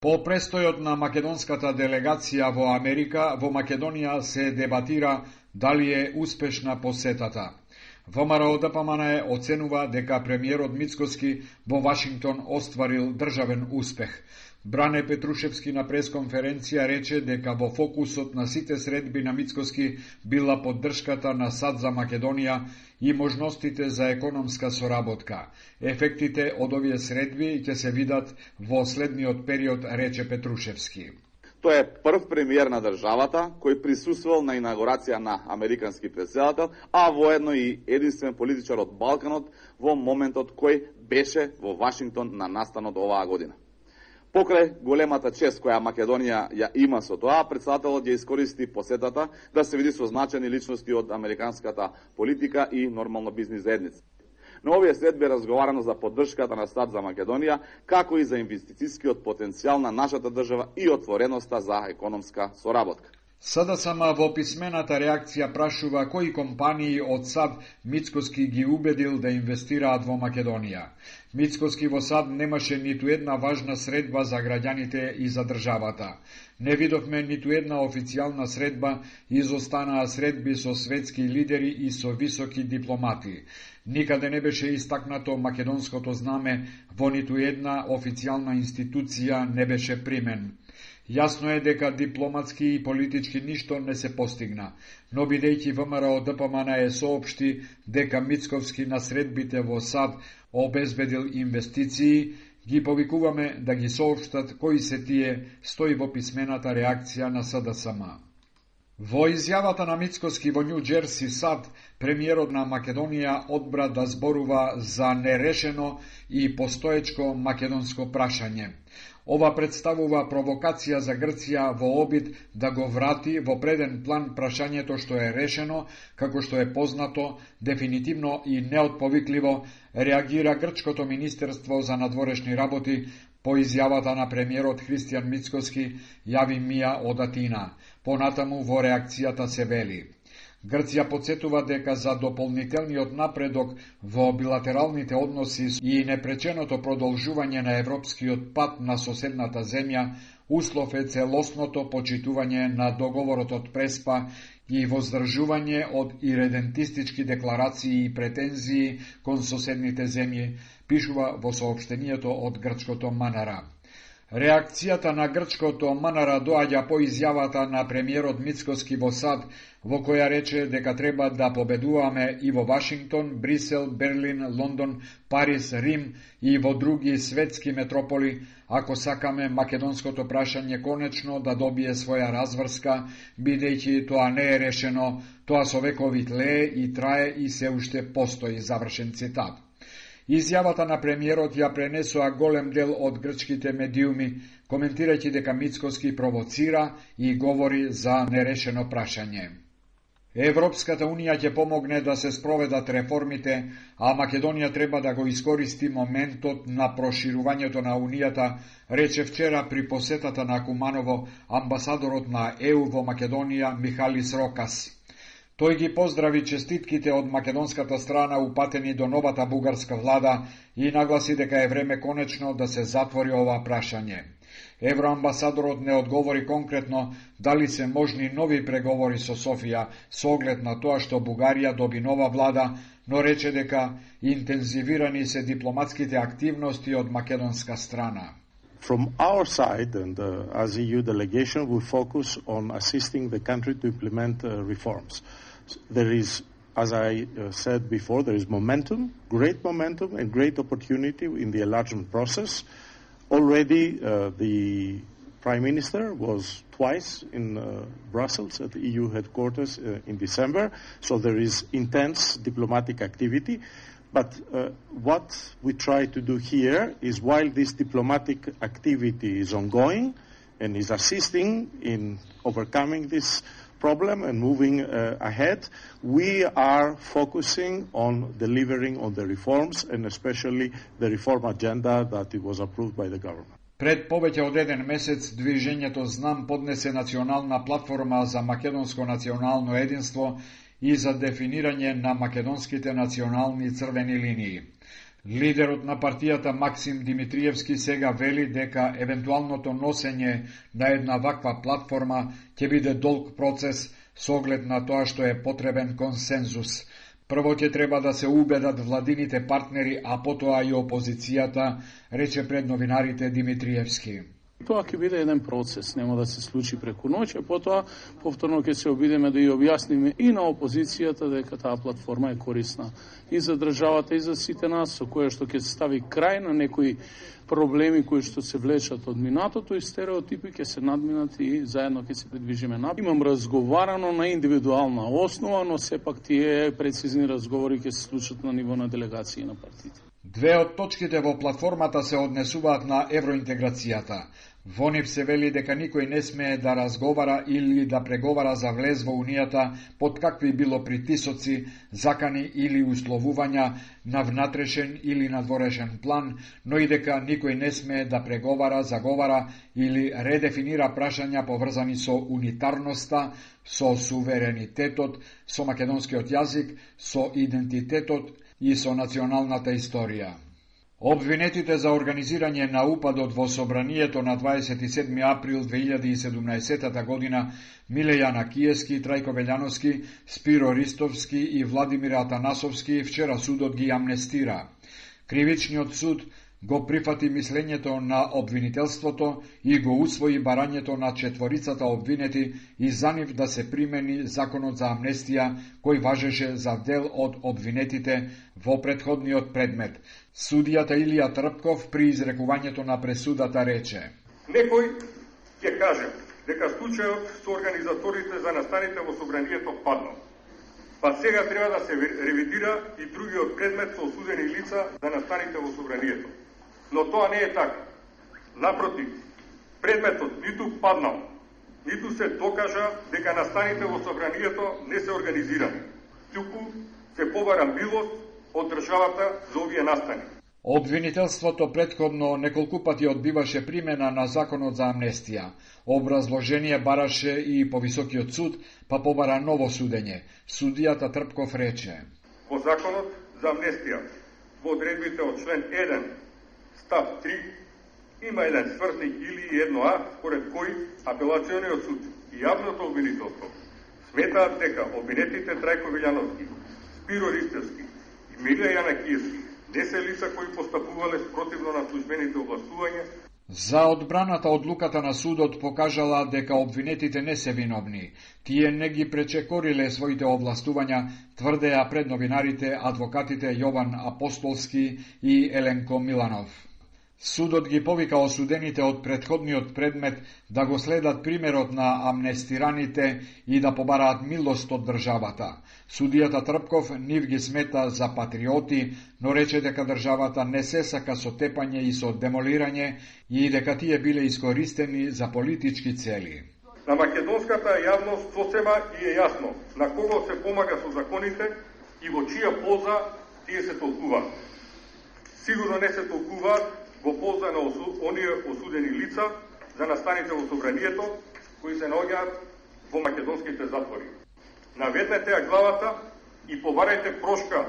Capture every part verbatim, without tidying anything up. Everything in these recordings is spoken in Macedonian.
По престојот на македонската делегација во Америка, во Македонија се дебатира дали е успешна посетата. ВМРО Д П М Н оценува дека премиерот Мицкоски во Вашингтон остварил државен успех. Бране Петрушевски на пресконференција рече дека во фокусот на сите средби на Мицкоски била поддршката на САД за Македонија и можностите за економска соработка. Ефектите од овие средби ќе се видат во следниот период, рече Петрушевски. Тој е прв премиер на државата кој присуствувал на инаугурација на американски претседател, а воедно и единствен политичар од Балканот во моментот кој беше во Вашингтон на настанот оваа година. Покрај големата чест која Македонија ја има со тоа, претседателот ја искористи посетата да се види со значајни личности од американската политика и нормално бизнис заедница. На овие средби е разговарано за поддршката на САД за Македонија, како и за инвестицијскиот потенцијал на нашата држава и отвореноста за економска соработка. СДСМ во писмената реакција прашува кои компании од САД Мицкоски ги убедил да инвестираат во Македонија. Мицкоски во САД немаше ниту една важна средба за граѓаните и за државата. Не видовме ниту една официјална средба, изостанаа средби со светски лидери и со високи дипломати. Никаде не беше истакнато македонското знаме, во ниту една официјална институција не беше примен. Јасно е дека дипломатски и политички ништо не се постигна, но бидејќи ВМРО Д П М Н е соопшти дека Мицковски на средбите во САД обезбедил инвестиции, ги повикуваме да ги соопштат кои се тие, стои во писмената реакција на СДСМ. Во изјавата на Мицкоски во Њу Џерси, САД, премиерот на Македонија одбра да зборува за нерешено и постоечко македонско прашање. Ова представува провокација за Грција во обид да го врати во преден план прашањето што е решено, како што е познато, дефинитивно и неотповикливо реагира Грчкото министерство за надворешни работи по изјавата на премиерот Христијан Мицкоски, јави Мија од Атина. Понатаму во реакцијата се вели: Грција подсетува дека за дополнителниот напредок во билатералните односи и непреченото продолжување на европскиот пат на соседната земја, услов е целосното почитување на договорот од Преспа и воздржување од иредентистички декларации и претензии кон соседните земји, пишува во соопштението од грчкото Манара. Реакцијата на грчкото Манара доаѓа по изјавата на премиерот Мицкоски во САД, во која рече дека треба да победуваме и во Вашингтон, Брисел, Берлин, Лондон, Париз, Рим и во други светски метрополи, ако сакаме македонското прашање конечно да добие своја разврска, бидејќи тоа не е решено, тоа со векови тлее и трае и се уште постои, завршен цитат. Изјавата на премиерот ја пренесоа голем дел од грчките медиуми, коментирајќи дека Мицкоски провоцира и говори за нерешено прашање. Европската унија ќе помогне да се спроведат реформите, а Македонија треба да го искористи моментот на проширувањето на унијата, рече вчера при посетата на Куманово амбасадорот на Е У во Македонија Михалис Рокас. Тој ги поздрави честитките од македонската страна упатени до новата бугарска влада и нагласи дека е време конечно да се затвори ова прашање. Евроамбасадорот не одговори конкретно дали се можни нови преговори со Софија со оглед на тоа што Бугарија доби нова влада, но рече дека интензивирани се дипломатските активности од македонска страна. From our side, and uh, as E U delegation, we focus on assisting the country to implement uh, reforms. There is, as I uh, said before, there is momentum, great momentum and great opportunity in the enlargement process. Already uh, the Prime Minister was twice in uh, Brussels at the E U headquarters uh, in December, so there is intense diplomatic activity. But uh, what we try to do here is, while this diplomatic activity is ongoing and is assisting in overcoming this problem and moving uh, ahead, we are focusing on delivering on the reforms and especially the reform agenda that it was approved by the government. Пред повеќе од еден месец, движењето Знам поднесе национална платформа за македонско национално единство и за дефинирање на македонските национални црвени линии. Лидерот на партијата Максим Димитриевски сега вели дека евентуалното носење на една ваква платформа ќе биде долг процес со оглед на тоа што е потребен консензус. Прво ќе треба да се убедат владините партнери, а потоа и опозицијата, рече пред новинарите Димитриевски. Тоа ќе биде еден процес, нема да се случи преку ноќ, а потоа повторно ќе се обидеме да ја објасниме и на опозицијата дека таа платформа е корисна и за државата и за сите нас, со кое што ќе се стави крај на некои проблеми кои што се влечат од минатото и стереотипи ќе се надминат и заедно ќе се придвижиме напред. Имам разговарано на индивидуална основа, но сепак тие прецизни разговори ќе се случат на ниво на делегации на партиите. Две од точките во платформата се однесуваат на евроинтеграцијата. Во нив се вели дека никој не смее да разговара или да преговара за влез во Унијата под какви било притисоци, закани или условувања на внатрешен или надворешен план, но и дека никој не смее да преговара, заговара или редефинира прашања поврзани со унитарноста, со суверенитетот, со македонскиот јазик, со идентитетот и со националната историја. Обвинетите за организирање на упадот во собранието на дваесет и седми април две илјади и седумнаесета година Милејан Акиевски, Трајко Велјановски, Спиро Ристовски и Владимир Атанасовски вчера судот ги амнестира. Кривичниот суд го прифати мислењето на обвинителството и го усвои барањето на четворицата обвинети и за нив да се примени законот за амнестија кој важеше за дел од обвинетите во претходниот предмет. Судијата Илија Трпков при изрекувањето на пресудата рече: Некој ќе каже дека случајот со организаторите за настаните во собранието паднал. Па сега треба да се ревидира и другиот предмет со осудени лица за настаните во собранието. Но тоа не е така. Напротив, предметот ниту паднал, ниту се докажа дека настаните во собранието не се организирани. Туку се побара милост од државата за овие настани. Обвинителството претходно неколку пати одбиваше примена на законот за амнестија. Образложение бараше и повисокиот суд, па побара ново судење. Судијата Трпков рече: Во законот за амнестија, во одредбите од член еден, став три, има еден свртник или едно а, според кој апелациониот суд и јавното обвинителство сметаат дека обвинетите Трајко Велјановски, Спиро Ристевски и Милејан Акиевски не се лица кои постапувале спротивно на службените овластувања. За одбраната одлуката на судот покажала дека обвинетите не се виновни. Тие не ги пречекориле своите овластувања, тврдеа пред новинарите адвокатите Јован Апостолски и Еленко Миланов. Судот ги повика осудените од претходниот предмет да го следат примерот на амнестираните и да побараат милост од државата. Судијата Трпков нив ги смета за патриоти, но рече дека државата не се сака со тепање и со демолирање и дека тие биле искористени за политички цели. На македонската јавност сосема и е јасно на кого се помага со законите и во чија полза тие се толкуваат. Сигурно не се толкуваат во полза на осу, оние осудени лица за настаните во собранието кои се наоѓаат во македонските затвори. Наведнете ја главата и побарајте прошка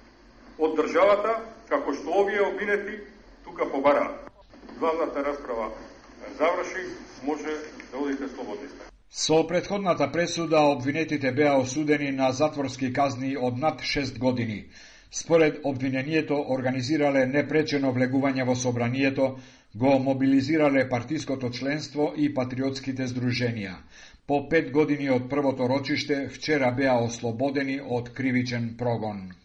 од државата, како што овие обвинети тука побараат. Главната расправа заврши, може да одите слободни. Со претходната пресуда обвинетите беа осудени на затворски казни од над шест години. Според обвинението, организирале непречено влегување во собранието, го мобилизирале партиското членство и патриотските здруженија. По пет години од првото рочиште, вчера беа ослободени од кривичен прогон.